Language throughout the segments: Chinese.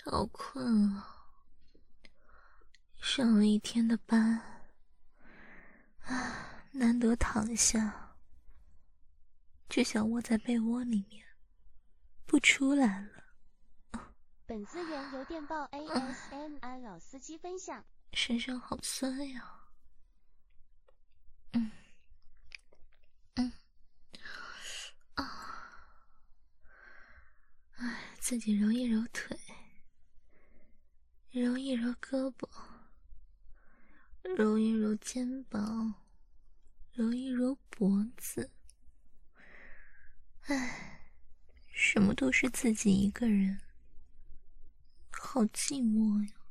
好困啊，上了一天的班，难得躺下，就想窝在被窝里面，不出来了。 本资源由电报 ASMR 老司机分享。 身上好酸呀。自己揉一揉腿，揉一揉胳膊，揉一揉肩膀，揉一揉脖子。什么都是自己一个人，好寂寞呀。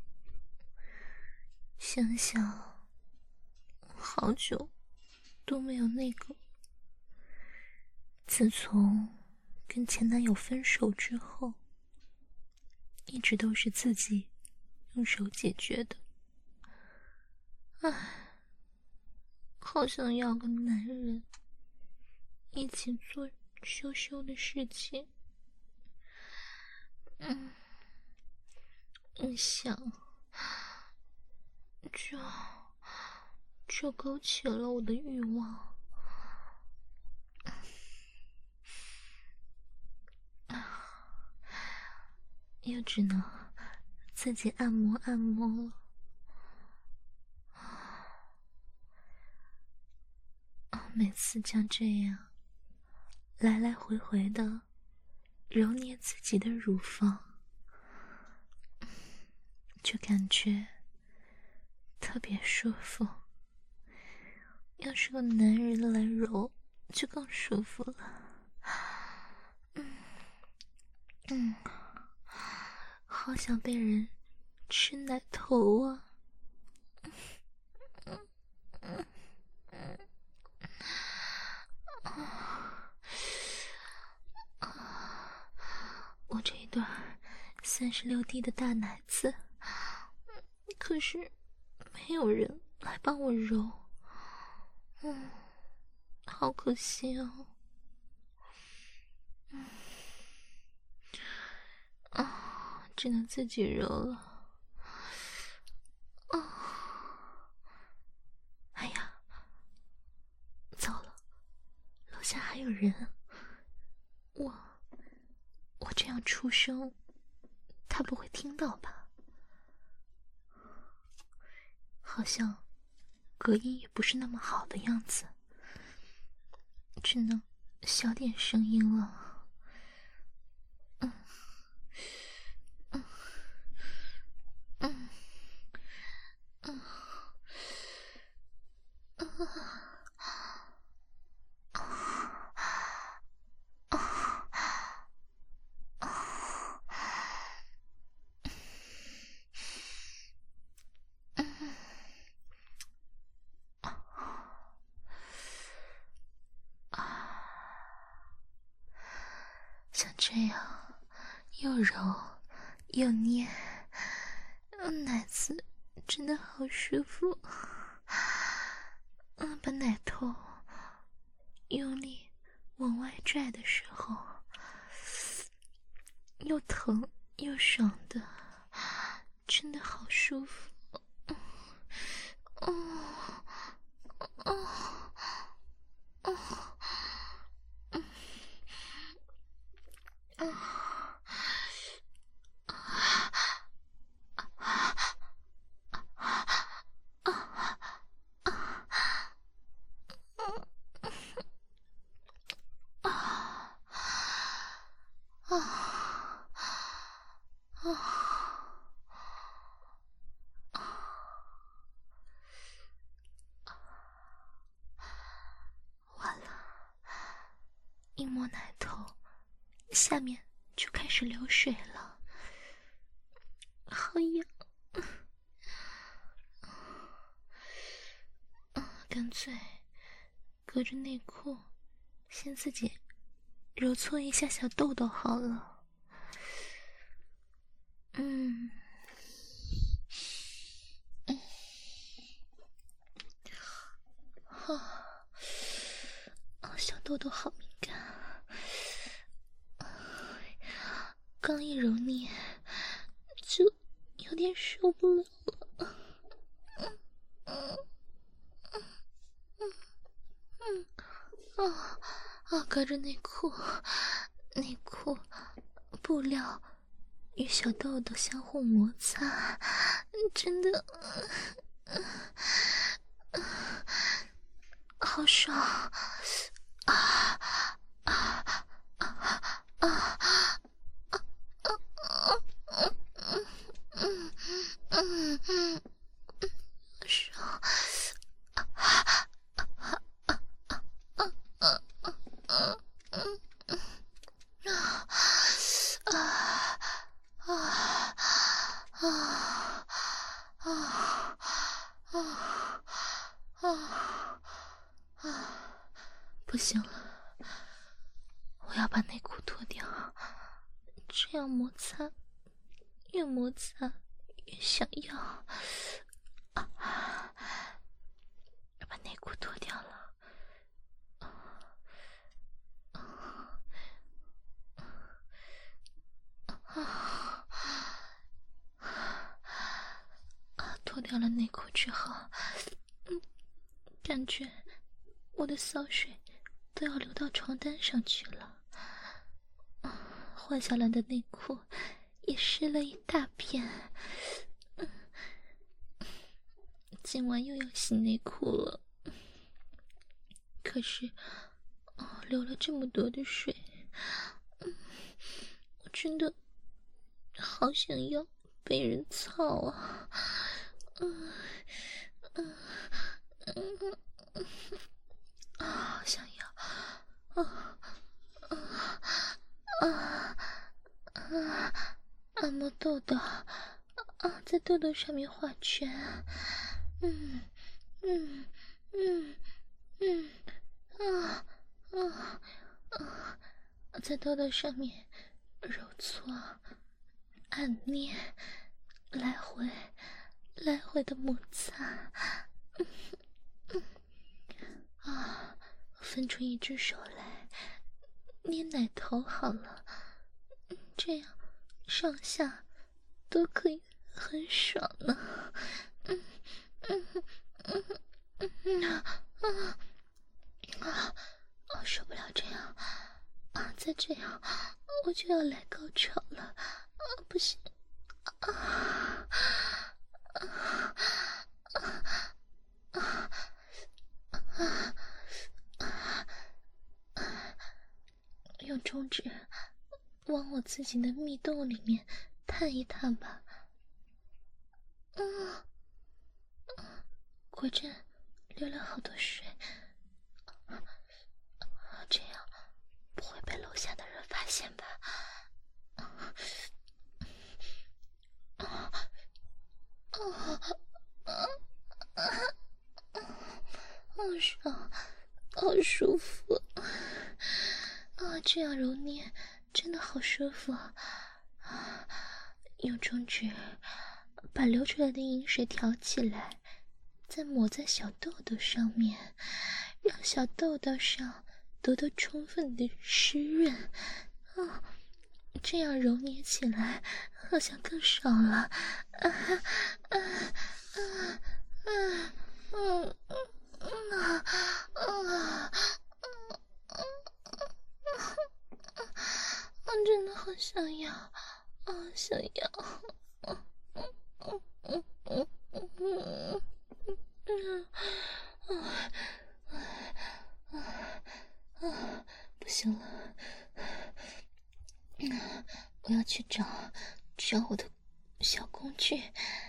想想，好久都没有那个。自从跟前男友分手之后，一直都是自己用手解决的。好想要个男人一起做羞羞的事情。想，这勾起了我的欲望。又只能自己按摩按摩了。每次像这样来来回回的揉捏自己的乳房，就感觉特别舒服。要是个男人来揉，就更舒服了。好想被人吃奶头啊！我这一段36D 的大奶子，可是没有人来帮我揉，好可惜哦。只能自己揉了。哎呀，糟了，楼下还有人。我这样出声，他不会听到吧？好像隔音也不是那么好的样子，只能小点声音了。像这样又揉又捏，奶子真的好舒服。把奶头用力往外拽的时候，又疼又爽的，真的好舒服。完了，一摸奶头，下面就开始流水了，好痒。干脆隔着内裤先自己揉搓一下小豆豆好了。小豆豆好敏感，刚一揉捏有点受不了了。隔着内裤布料与小豆豆相互摩擦，真的好爽爽。不行了，我要把内裤脱掉，这样摩擦，越摩擦越想要。把内裤脱掉了。脱掉了内裤之后，感觉我的骚水都要流到床单上去了。换下来的内裤也湿了一大片。今晚又要洗内裤了，可是流了这么多的水，我真的好想要被人操啊！好想要按摩豆豆，在豆豆上面画圈，在豆豆上面揉搓、按捏，来回的摩擦。分出一只手来捏奶头好了，这样上下都可以很爽呢。受不了这样再这样我就要来高潮了。不行。用中指往我自己的蜜洞里面探一探吧。果真流了好多水，这样不会被楼下的人发现吧？好爽，好舒服这样揉捏真的好舒服用中指把流出来的饮水挑起来，再抹在小豆豆上面，让小豆豆上得到充分的湿润这样揉捏起来好像更爽了。真的好想要想要不行了，我要去找我的小工具，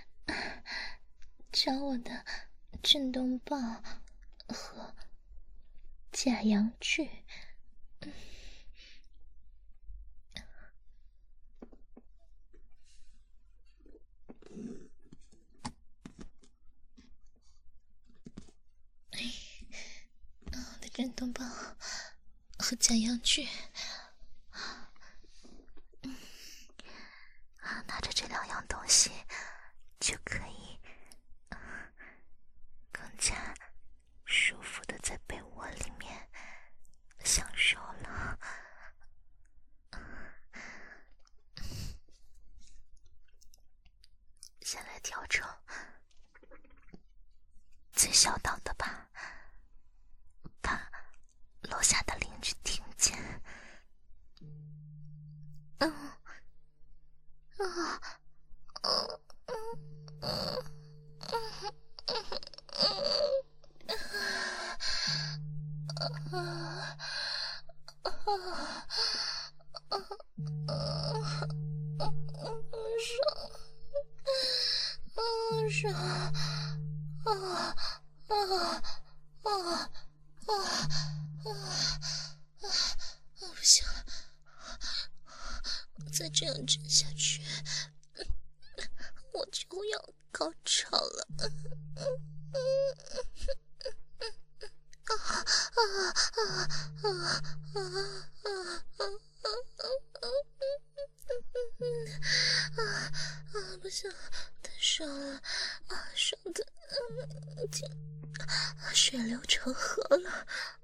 找我的震动棒和假阳具。我的震动棒和假阳具，拿着这两样东西就可以更加舒服的在被窝里面享受了。 调成最小档的吧，怕楼下的邻居听见。不行了，再这样整下去，我就要高潮了。不行，太爽了，爽的水流成河了。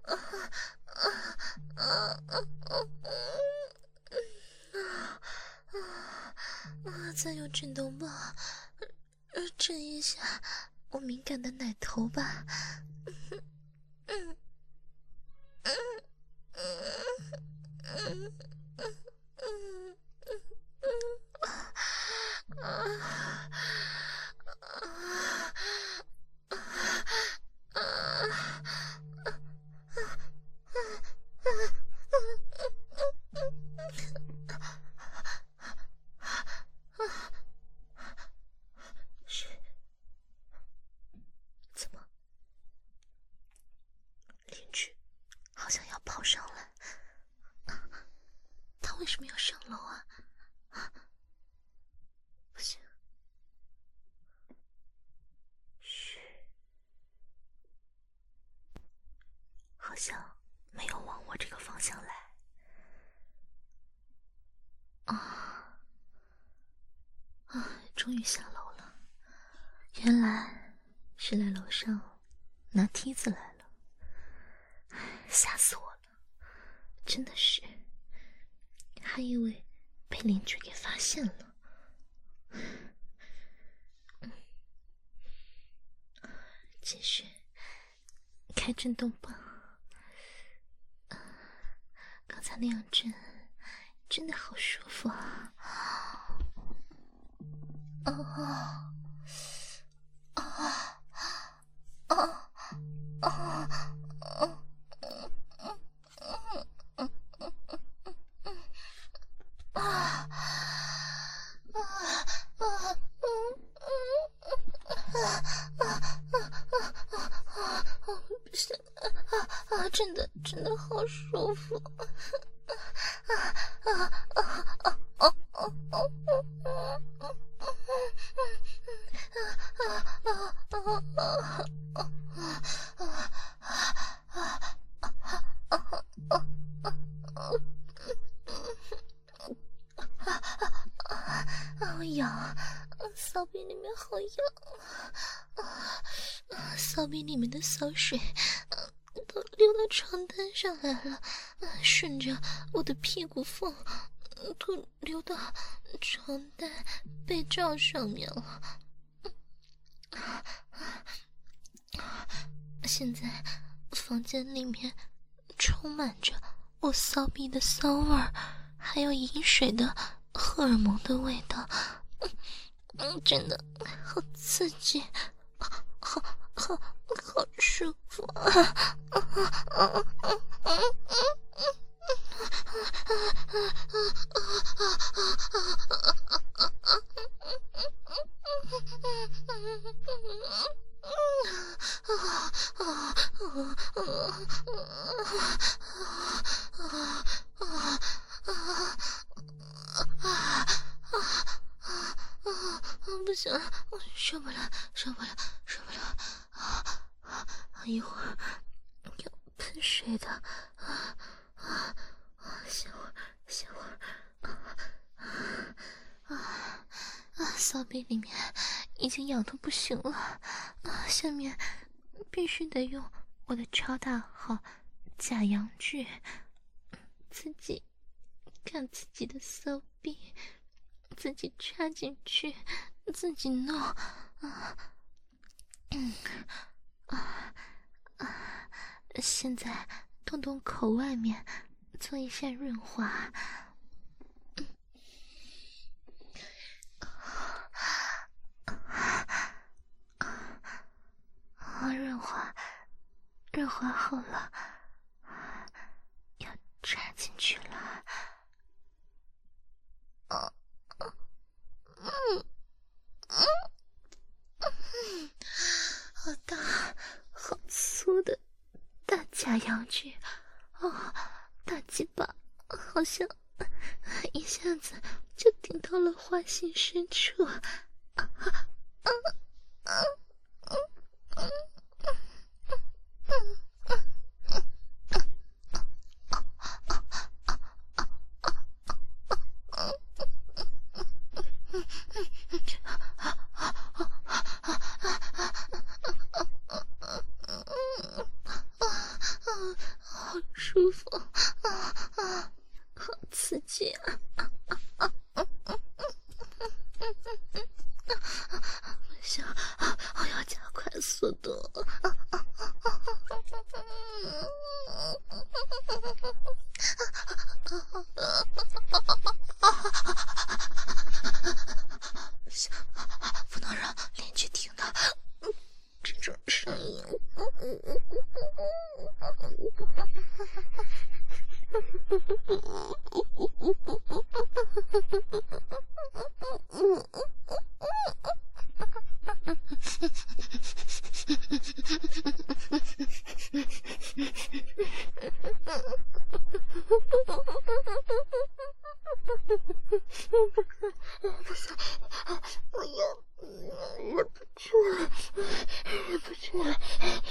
再有震动吧，震一下我敏感的奶头吧。怎么？邻居好像要跑上来，他为什么要上楼啊？不行，嘘，好像没有往我这个方向来。终于下楼了，原来是来楼上拿梯子来了，吓死我了，真的是，还以为被邻居给发现了。继续开震动棒，刚才那样震真的好舒服啊。不是真的好舒服。好痒，骚逼里面好痒，骚逼里面的骚水都流到床单上来了，顺着我的屁股缝都流到床单被罩上面了。现在房间里面充满着我骚逼的骚味儿，还有饮水的荷尔蒙的味道，真的好刺激，好舒服啊！不行了，我受不了！一会儿要喷水的，歇会儿，骚逼里面已经痒得不行了，下面必须得用我的超大号假阳具，自己看自己的骚逼，自己插进去， 自己弄。现在动动口外面，做一下润滑。润滑好了，要插进去了。好大好粗的大假阳具哦，大鸡巴好像一下子就顶到了花心深处。好舒服好刺激啊！我要加快速度。不能让邻居听到这种声音。不行，我忍不住了，忍不住了。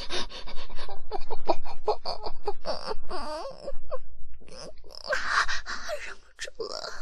忍不住了，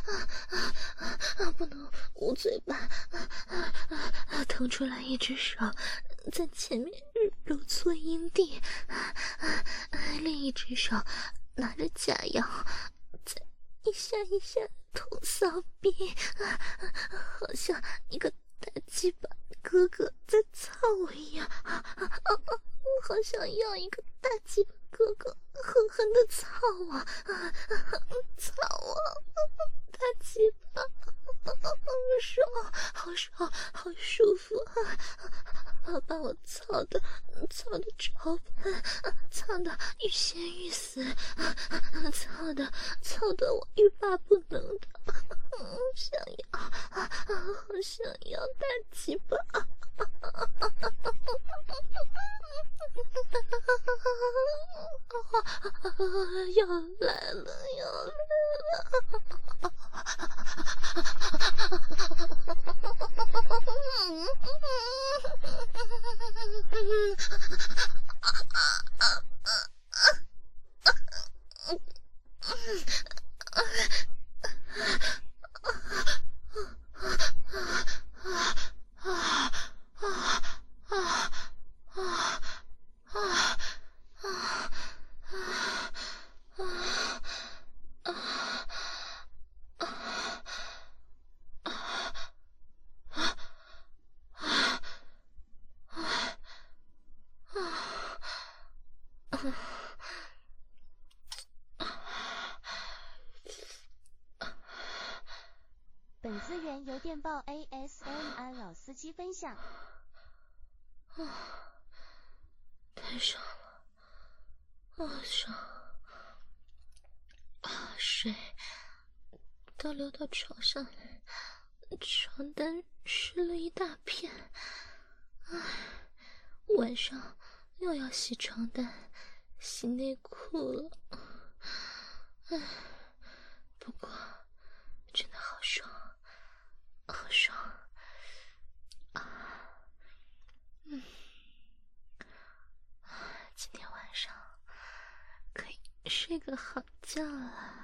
不能捂嘴巴，腾出来一只手在前面揉搓阴蒂，另一只手拿着假药在一下一下捅骚逼，好像一个大鸡巴哥哥在操我一样，我好想要一个大鸡巴哥哥狠狠的操我，操我，大鸡巴，爽，好爽，好舒服把我操的潮喷，操的欲仙欲死，操的我欲罢不能的，想要，好想要大鸡巴。要来了，要来了！ 本资源由电报 ASMR 老司机分享。 太爽了，好爽！水都流到床上来，床单湿了一大片。晚上又要洗床单、洗内裤了。不过真的好爽，好爽今天晚上可以睡个好觉了。